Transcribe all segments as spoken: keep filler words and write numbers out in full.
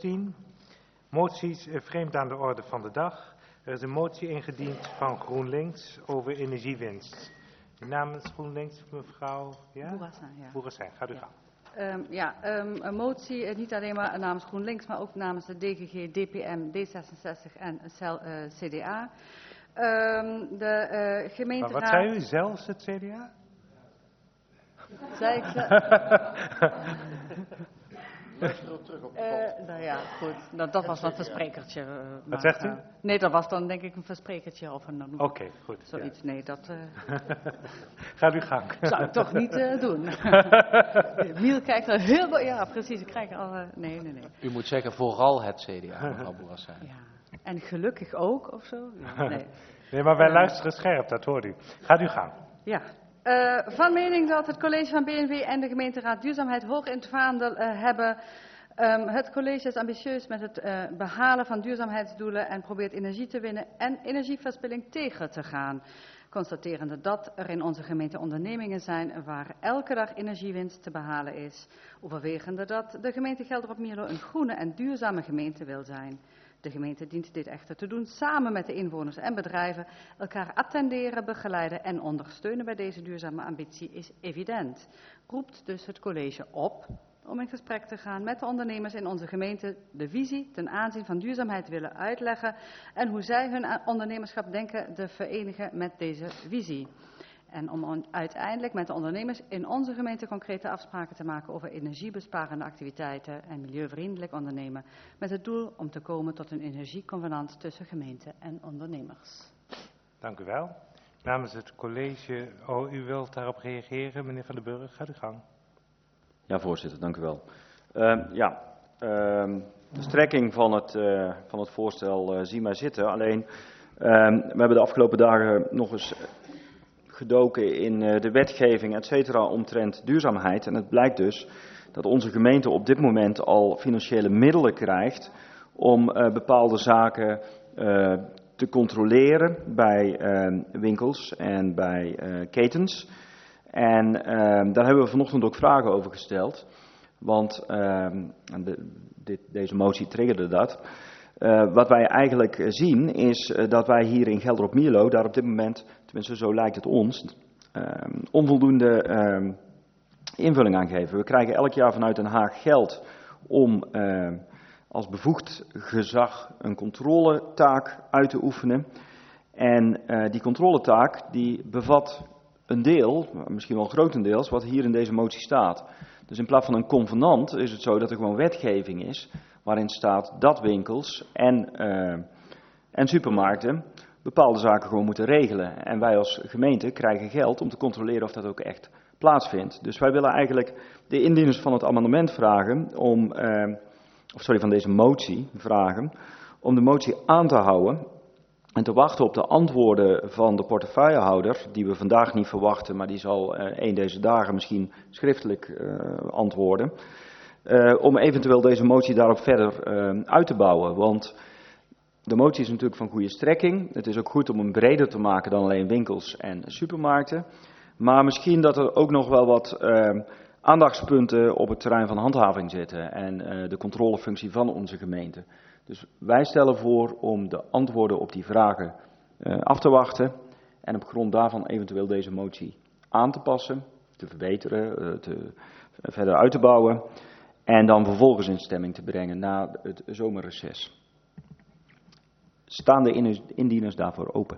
zestien. Moties uh, vreemd aan de orde van de dag. Er is een motie ingediend van GroenLinks over energiewinst. Namens GroenLinks, mevrouw ja? Bourassa, ja. Bourassa, gaat u ja. gaan. Um, ja, um, een motie, uh, niet alleen maar namens GroenLinks, maar ook namens de D G G, D P M, D zesenzestig en uh, C D A. Um, de uh, gemeenteraad... Maar wat zei u, zelfs het C D A? Zei ik ze... Uh, nou ja, goed. Nou, dat was een versprekertje. Uh, Wat maar, zegt u? Uh, nee, dat was dan denk ik een versprekertje of een... Oké, okay, goed. Zoiets, ja. Nee, dat... Uh, Gaat u gang. Zou ik toch niet uh, doen. Miel kijkt er heel... Bo- ja, precies. Ik krijg al... Uh, nee, nee, nee. U moet zeggen vooral het C D A, mevrouw Bourassa. Ja. En gelukkig ook, of zo? Ja, nee. Nee, maar wij uh, luisteren scherp, dat hoort u. Gaat u gang. Ja. Uh, van mening dat het college van B N W en de gemeenteraad duurzaamheid hoog in het vaandel uh, hebben. Um, het college is ambitieus met het uh, behalen van duurzaamheidsdoelen en probeert energie te winnen en energieverspilling tegen te gaan. Constaterende dat er in onze gemeente ondernemingen zijn waar elke dag energiewinst te behalen is. Overwegende dat de gemeente Gelderop-Mierlo een groene en duurzame gemeente wil zijn. De gemeente dient dit echter te doen samen met de inwoners en bedrijven. Elkaar attenderen, begeleiden en ondersteunen bij deze duurzame ambitie is evident. Roept dus het college op om in gesprek te gaan met de ondernemers in onze gemeente, de visie ten aanzien van duurzaamheid willen uitleggen en hoe zij hun ondernemerschap denken te verenigen met deze visie. En om uiteindelijk met de ondernemers in onze gemeente concrete afspraken te maken over energiebesparende activiteiten en milieuvriendelijk ondernemen, met het doel om te komen tot een energieconvenant tussen gemeente en ondernemers. Dank u wel. Namens het college, oh, u wilt daarop reageren, meneer Van den Burg, gaat u gang. Ja, voorzitter, dank u wel. Uh, ja, uh, de strekking van het, uh, van het voorstel uh, zien wij zitten. Alleen, uh, we hebben de afgelopen dagen nog eens gedoken in uh, de wetgeving, et cetera, omtrent duurzaamheid. En het blijkt dus dat onze gemeente op dit moment al financiële middelen krijgt om uh, bepaalde zaken uh, te controleren bij uh, winkels en bij uh, ketens. En uh, daar hebben we vanochtend ook vragen over gesteld, want uh, de, dit, deze motie triggerde dat. Uh, wat wij eigenlijk zien is uh, dat wij hier in Gelderop-Mierlo daar op dit moment, tenminste zo lijkt het ons, uh, onvoldoende uh, invulling aan geven. We krijgen elk jaar vanuit Den Haag geld om uh, als bevoegd gezag een controletaak uit te oefenen. En uh, die controletaak die bevat een deel, misschien wel grotendeels, wat hier in deze motie staat. Dus in plaats van een convenant is het zo dat er gewoon wetgeving is waarin staat dat winkels en, uh, en supermarkten bepaalde zaken gewoon moeten regelen. En wij als gemeente krijgen geld om te controleren of dat ook echt plaatsvindt. Dus wij willen eigenlijk de indieners van het amendement vragen om, uh, of sorry, van deze motie vragen, om de motie aan te houden en te wachten op de antwoorden van de portefeuillehouder, die we vandaag niet verwachten, maar die zal uh, een deze dagen misschien schriftelijk uh, antwoorden. Uh, om eventueel deze motie daarop verder uh, uit te bouwen. Want de motie is natuurlijk van goede strekking. Het is ook goed om hem breder te maken dan alleen winkels en supermarkten. Maar misschien dat er ook nog wel wat uh, aandachtspunten op het terrein van handhaving zitten. En uh, de controlefunctie van onze gemeente. Dus wij stellen voor om de antwoorden op die vragen uh, af te wachten. En op grond daarvan eventueel deze motie aan te passen, te verbeteren, uh, te, uh, verder uit te bouwen. En dan vervolgens in stemming te brengen na het zomerreces. Staan de indieners daarvoor open?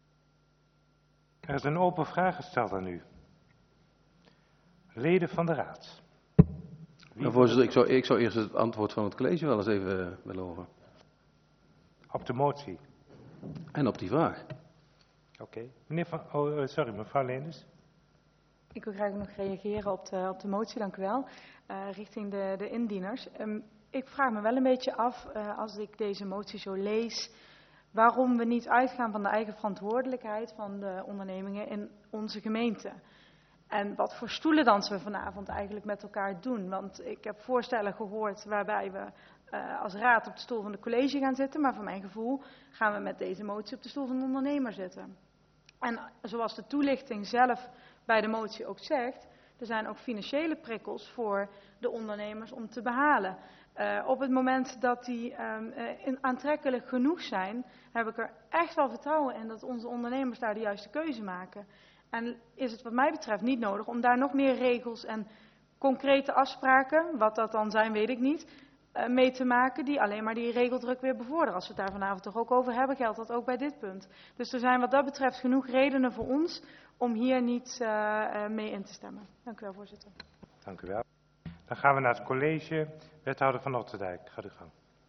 Er is een open vraag gesteld aan u. Leden van de raad. Nou, voorzitter, ik zou, ik zou eerst het antwoord van het college wel eens even uh, willen horen. Op de motie? En op die vraag. Oké. Okay. Meneer van, oh, sorry, mevrouw Leenders. Ik wil graag nog reageren op de, op de motie, dank u wel, uh, richting de, de indieners. Um, ik vraag me wel een beetje af, uh, als ik deze motie zo lees, waarom we niet uitgaan van de eigen verantwoordelijkheid van de ondernemingen in onze gemeente. En wat voor stoelendans we vanavond eigenlijk met elkaar doen. Want ik heb voorstellen gehoord waarbij we uh, als raad op de stoel van de college gaan zitten, maar voor mijn gevoel gaan we met deze motie op de stoel van de ondernemer zitten. En zoals de toelichting zelf bij de motie ook zegt, er zijn ook financiële prikkels voor de ondernemers om te behalen. Uh, op het moment dat die um, uh, in, aantrekkelijk genoeg zijn, heb ik er echt wel vertrouwen in dat onze ondernemers daar de juiste keuze maken. En is het wat mij betreft niet nodig om daar nog meer regels en concrete afspraken, wat dat dan zijn weet ik niet, uh, mee te maken die alleen maar die regeldruk weer bevorderen. Als we het daar vanavond toch ook over hebben, geldt dat ook bij dit punt. Dus er zijn wat dat betreft genoeg redenen voor ons om hier niet uh, uh, mee in te stemmen. Dank u wel, voorzitter. Dank u wel. Dan gaan we naar het college. Wethouder van Otterdijk, ga uw gang.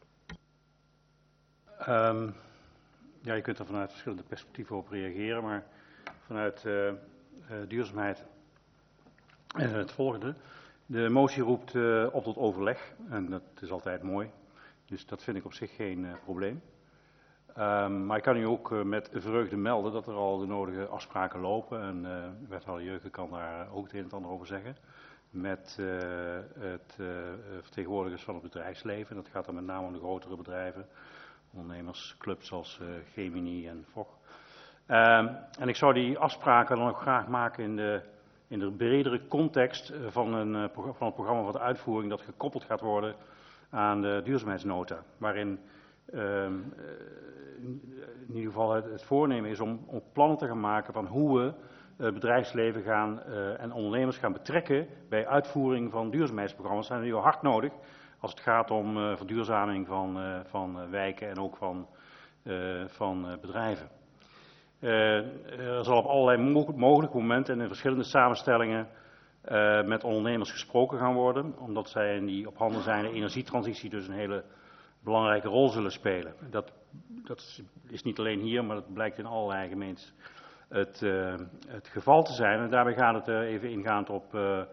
Um, ja, je kunt er vanuit verschillende perspectieven op reageren, maar vanuit uh, uh, duurzaamheid uh, het volgende. De motie roept uh, op tot overleg en dat is altijd mooi, dus dat vind ik op zich geen uh, probleem. Um, maar ik kan u ook uh, met vreugde melden dat er al de nodige afspraken lopen en uh, wethouder Jeuken kan daar ook het een en het ander over zeggen. Met uh, het uh, vertegenwoordigers van het bedrijfsleven. Dat gaat dan met name om de grotere bedrijven, ondernemersclubs als uh, Gemini en F O G. Um, en ik zou die afspraken dan ook graag maken in de, in de bredere context van, een, uh, van het programma van de uitvoering dat gekoppeld gaat worden aan de duurzaamheidsnota. Waarin um, in ieder geval het, het voornemen is om, om plannen te gaan maken van hoe we het bedrijfsleven gaan, uh, en ondernemers gaan betrekken bij uitvoering van duurzaamheidsprogramma's. Dat zijn nu al hard nodig als het gaat om uh, verduurzaming van, uh, van uh, wijken en ook van, uh, van uh, bedrijven. Uh, er zal op allerlei mo mogelijke momenten en in verschillende samenstellingen uh, met ondernemers gesproken gaan worden, omdat zij in die op handen zijnde energietransitie dus een hele belangrijke rol zullen spelen. Dat, dat is niet alleen hier, maar dat blijkt in allerlei gemeentes Het, uh, het geval te zijn. En daarbij gaat het uh, even ingaand op uh, uh,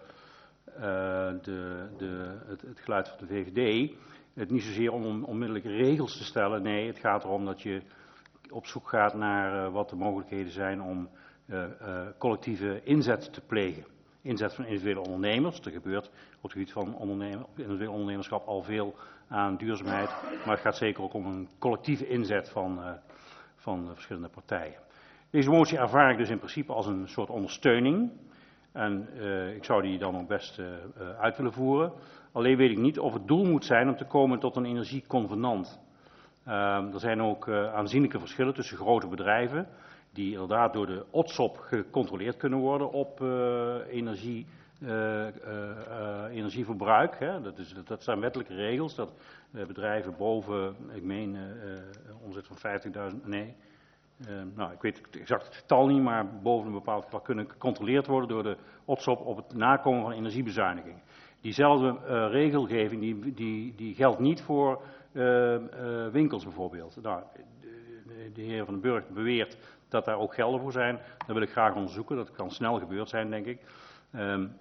de, de, het, het geluid van de V V D. Het niet zozeer om, om onmiddellijke regels te stellen. Nee, het gaat erom dat je op zoek gaat naar uh, wat de mogelijkheden zijn om uh, uh, collectieve inzet te plegen. Inzet van individuele ondernemers. Er gebeurt op het gebied van ondernemer, individueel ondernemerschap al veel aan duurzaamheid. Maar het gaat zeker ook om een collectieve inzet van, uh, van uh, verschillende partijen. Deze motie ervaar ik dus in principe als een soort ondersteuning. En uh, ik zou die dan ook best uh, uit willen voeren. Alleen weet ik niet of het doel moet zijn om te komen tot een energieconvenant. Uh, er zijn ook uh, aanzienlijke verschillen tussen grote bedrijven, die inderdaad door de O T S O P gecontroleerd kunnen worden op uh, energie, uh, uh, uh, energieverbruik. Hè. Dat, is, dat, dat zijn wettelijke regels, dat uh, bedrijven boven, ik meen, uh, uh, omzet van vijftigduizend, nee... Uh, nou, ik weet het exact getal niet, maar boven een bepaald getal kunnen gecontroleerd worden door de O T S O P op het nakomen van energiebezuiniging. Diezelfde uh, regelgeving die, die, die geldt niet voor uh, uh, winkels bijvoorbeeld. Nou, de, de heer Van den Burg beweert dat daar ook gelden voor zijn. Dat wil ik graag onderzoeken, dat kan snel gebeurd zijn, denk ik. Um,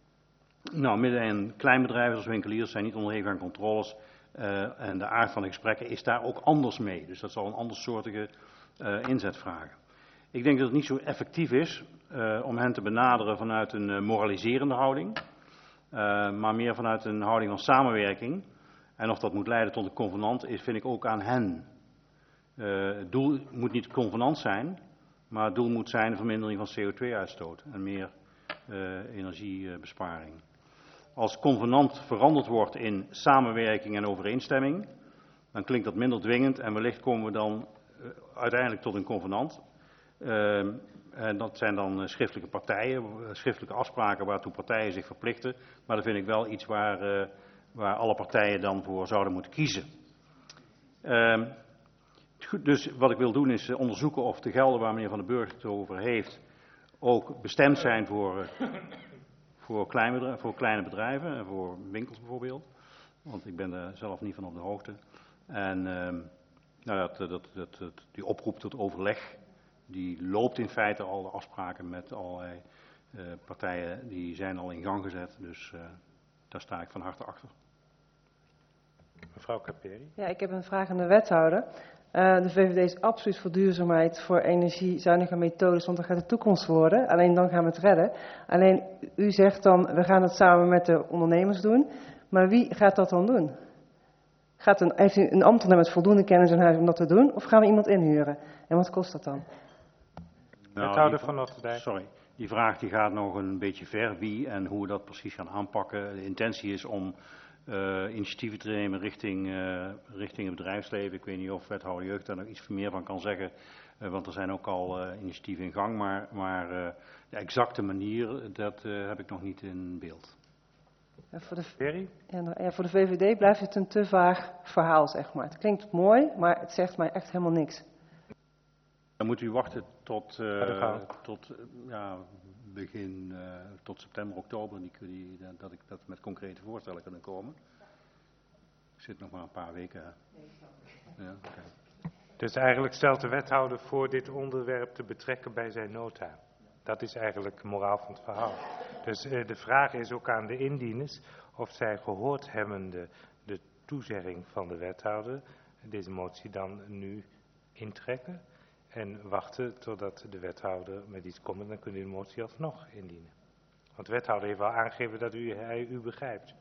nou, midden- en kleinbedrijven zoals winkeliers zijn niet onderhevig aan controles. Uh, en de aard van de gesprekken is daar ook anders mee. Dus dat zal een andersoortige Uh, inzet vragen. Ik denk dat het niet zo effectief is uh, om hen te benaderen vanuit een uh, moraliserende houding, uh, maar meer vanuit een houding van samenwerking. En of dat moet leiden tot een convenant is, vind ik ook aan hen. Uh, het doel moet niet convenant zijn, maar het doel moet zijn de vermindering van C O twee uitstoot en meer uh, energiebesparing. Als convenant veranderd wordt in samenwerking en overeenstemming, dan klinkt dat minder dwingend en wellicht komen we dan uiteindelijk tot een convenant. Uh, en dat zijn dan uh, schriftelijke partijen, uh, schriftelijke afspraken waartoe partijen zich verplichten. Maar dat vind ik wel iets waar, uh, waar alle partijen dan voor zouden moeten kiezen. Uh, dus wat ik wil doen is uh, onderzoeken of de gelden waar meneer Van den Burg het over heeft ook bestemd zijn voor, uh, voor, klein bedrijf, voor kleine bedrijven en voor winkels bijvoorbeeld. Want ik ben er zelf niet van op de hoogte. En uh, nou, dat, dat, dat, dat, die oproep tot overleg, die loopt in feite al, de afspraken met allerlei uh, partijen, die zijn al in gang gezet. Dus uh, daar sta ik van harte achter. Mevrouw Caperi. Ja, ik heb een vraag aan de wethouder. Uh, de V V D is absoluut voor duurzaamheid, voor energiezuinige methodes, want dat gaat de toekomst worden. Alleen dan gaan we het redden. Alleen u zegt dan, we gaan het samen met de ondernemers doen. Maar wie gaat dat dan doen? Gaat een, heeft u een ambtenaar met voldoende kennis in huis om dat te doen? Of gaan we iemand inhuren? En wat kost dat dan? Nou, wethouder van Otterdijk. Sorry, die vraag die gaat nog een beetje ver. Wie en hoe we dat precies gaan aanpakken. De intentie is om uh, initiatieven te nemen richting, uh, richting het bedrijfsleven. Ik weet niet of wethouder jeugd daar nog iets meer van kan zeggen, uh, want er zijn ook al uh, initiatieven in gang, maar, maar uh, de exacte manier, dat uh, heb ik nog niet in beeld. Ja, voor, de, Ferry? ja, ja, voor de V V D blijft het een te vaag verhaal, zeg maar. Het klinkt mooi, maar het zegt mij echt helemaal niks. Dan moet u wachten tot, uh, Ja, tot uh, ja, begin, uh, tot september, oktober, die, die, dat ik dat met concrete voorstellen kan komen. Ik zit nog maar een paar weken. Ja, okay. Dus eigenlijk stelt de wethouder voor dit onderwerp te betrekken bij zijn nota. Dat is eigenlijk de moraal van het verhaal. Dus uh, de vraag is ook aan de indieners of zij gehoord hebbende de toezegging van de wethouder deze motie dan nu intrekken en wachten totdat de wethouder met iets komt en dan kunnen u de motie alsnog indienen. Want de wethouder heeft wel aangegeven dat u, hij u begrijpt.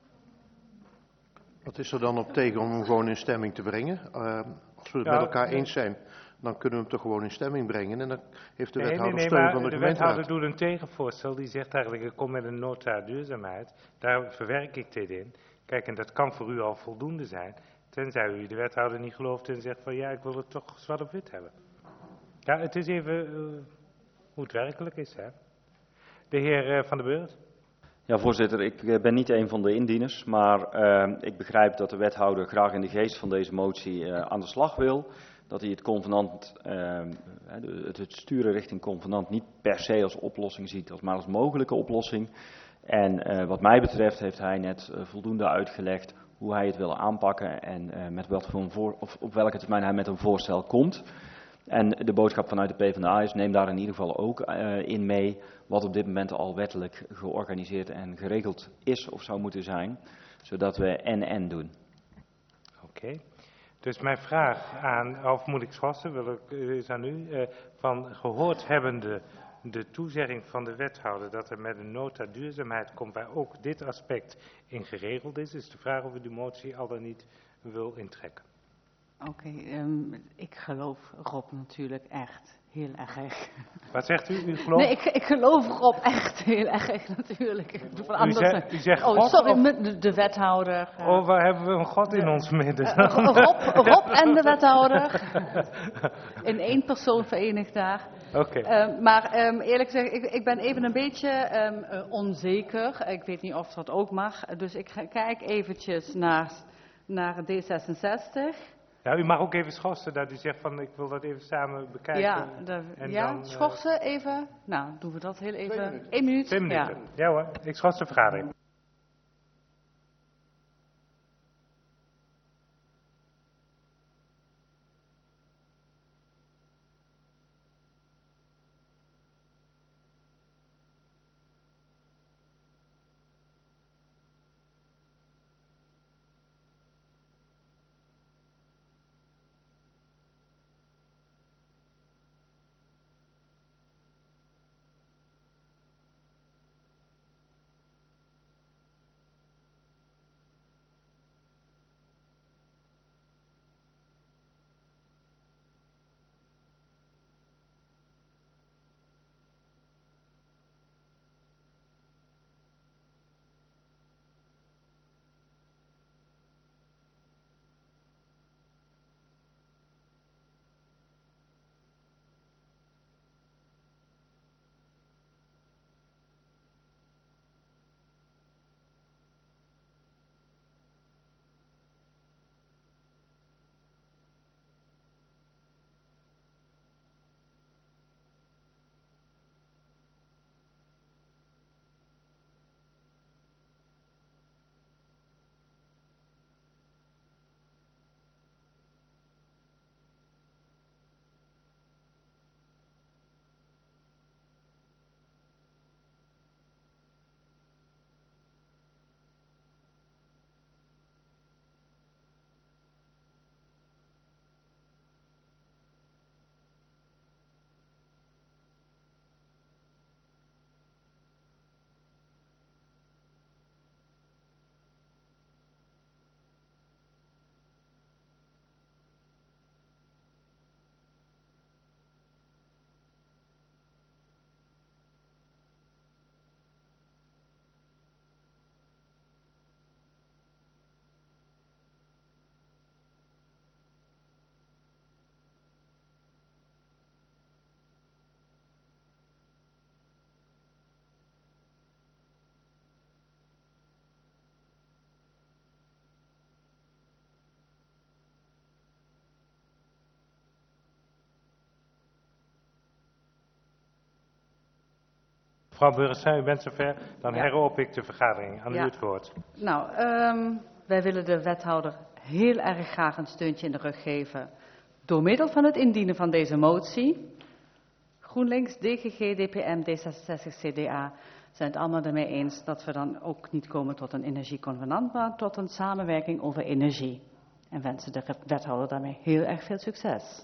Wat is er dan op tegen om hem gewoon in stemming te brengen? Uh, als we het Ja, met elkaar nee. eens zijn, dan kunnen we hem toch gewoon in stemming brengen. En dan heeft de Nee, wethouder nee, nee, steun maar van de, de gemeenteraad. wethouder doet een tegenvoorstel. Die zegt eigenlijk, ik kom met een nota duurzaamheid. Daar verwerk ik dit in. Kijk, en dat kan voor u al voldoende zijn. Tenzij u de wethouder niet gelooft en zegt van ja, ik wil het toch zwart op wit hebben. Ja, het is even uh, hoe het werkelijk is, hè. De heer uh, Van der Burgt. Ja, voorzitter, ik ben niet een van de indieners, maar uh, ik begrijp dat de wethouder graag in de geest van deze motie uh, aan de slag wil. Dat hij het convenant, uh, het, het sturen richting convenant niet per se als oplossing ziet, als maar als mogelijke oplossing. En uh, wat mij betreft heeft hij net uh, voldoende uitgelegd hoe hij het wil aanpakken en uh, met wat voor een voor, of op welke termijn hij met een voorstel komt. En de boodschap vanuit de PvdA is, neem daar in ieder geval ook uh, in mee wat op dit moment al wettelijk georganiseerd en geregeld is of zou moeten zijn, zodat we en-en doen. Oké. Okay. Dus mijn vraag aan, of moet ik schorsen, wil ik, is aan u, uh, van gehoord hebbende de toezegging van de wethouder dat er met een nota duurzaamheid komt waar ook dit aspect in geregeld is, is de vraag of u de motie al dan niet wil intrekken. Oké, okay, um, ik geloof Rob natuurlijk echt heel erg. Wat zegt u? U gelooft? Nee, ik, ik geloof Rob echt heel erg natuurlijk. Ik doe van u, anders. zegt, u zegt oh, God sorry, of... de, de wethouder. Uh, oh, waar hebben we een God in ons midden? Uh, Rob, Rob en de wethouder. In één persoon verenigd daar. Oké. Okay. Uh, maar um, eerlijk gezegd, ik, ik ben even een beetje um, uh, onzeker. Ik weet niet of dat ook mag. Dus ik ga, kijk eventjes naar, naar D zesenzestig. Ja, u mag ook even schorsen dat u zegt van ik wil dat even samen bekijken. Ja, de, en ja dan, schorsen uh, even. Nou, doen we dat heel even. Eén minuut. Twee minuten. Ja, ja hoor, ik schors de vergadering. Mevrouw Burgersen, u bent zover. Dan Ja. heropen ik de vergadering. Aan Ja. u het woord. Nou, um, wij willen de wethouder heel erg graag een steuntje in de rug geven. Door middel van het indienen van deze motie. GroenLinks, D G G, D P M, D zesenzestig, C D A zijn het allemaal ermee eens dat we dan ook niet komen tot een energieconvenant, maar tot een samenwerking over energie. En wensen de wethouder daarmee heel erg veel succes.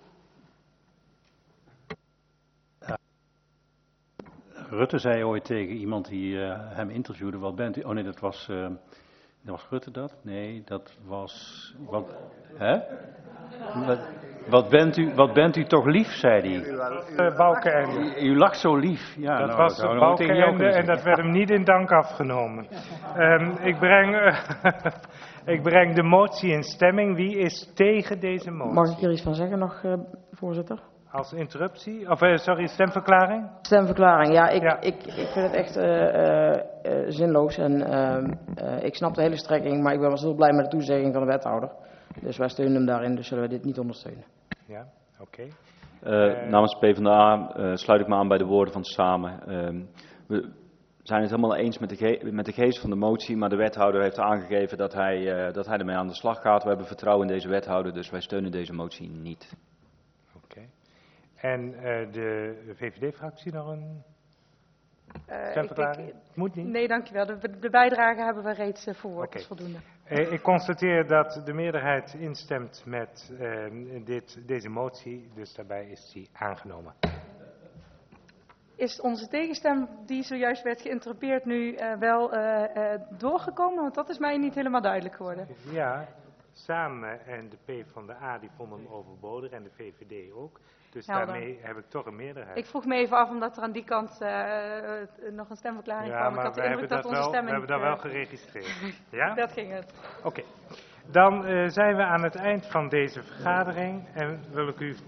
Rutte zei ooit tegen iemand die uh, hem interviewde, wat bent u? Oh nee, dat was, uh, was Rutte dat? Nee, dat was, wat, hè? Wat, wat, bent u, wat bent u toch lief, zei hij. Uh, Balkenende. U, u lacht zo lief. Ja, dat nou, was dat Balkenende en dat werd hem niet in dank afgenomen. um, ik, breng, uh, ik breng de motie in stemming. Wie is tegen deze motie? Mag ik hier iets van zeggen nog, uh, voorzitter? Als interruptie? Of uh, sorry, stemverklaring? Stemverklaring, ja. Ik, ja. ik, ik vind het echt uh, uh, uh, zinloos. En uh, uh, ik snap de hele strekking, maar ik ben wel heel blij met de toezegging van de wethouder. Dus wij steunen hem daarin, dus zullen we dit niet ondersteunen. Ja, oké. Okay. Uh, uh, namens PvdA uh, sluit ik me aan bij de woorden van Samen. Uh, we zijn het helemaal eens met de, ge met de geest van de motie, maar de wethouder heeft aangegeven dat hij, uh, dat hij ermee aan de slag gaat. We hebben vertrouwen in deze wethouder, dus wij steunen deze motie niet. Oké. Okay. En uh, de V V D-fractie nog een uh, stemverklaring? Ik, ik, Moet niet? Nee, dankjewel. De, de bijdrage hebben we reeds uh, verwoord, okay. Dat is voldoende. Uh, ik constateer dat de meerderheid instemt met uh, dit, deze motie, dus daarbij is die aangenomen. Is onze tegenstem, die zojuist werd geïnterrupeerd, nu uh, wel uh, uh, doorgekomen? Want dat is mij niet helemaal duidelijk geworden. Ja, Samen en de PvdA die vonden hem overbodig en de V V D ook. Dus Helder. Daarmee heb ik toch een meerderheid. Ik vroeg me even af omdat er aan die kant uh, uh, nog een stemverklaring ja, kwam. Maar ik had de we indruk dat, dat onze wel, stemmen we hebben dat uh, wel geregistreerd. Ja? Dat ging het. Oké. Okay. Dan uh, zijn we aan het eind van deze vergadering en wil ik u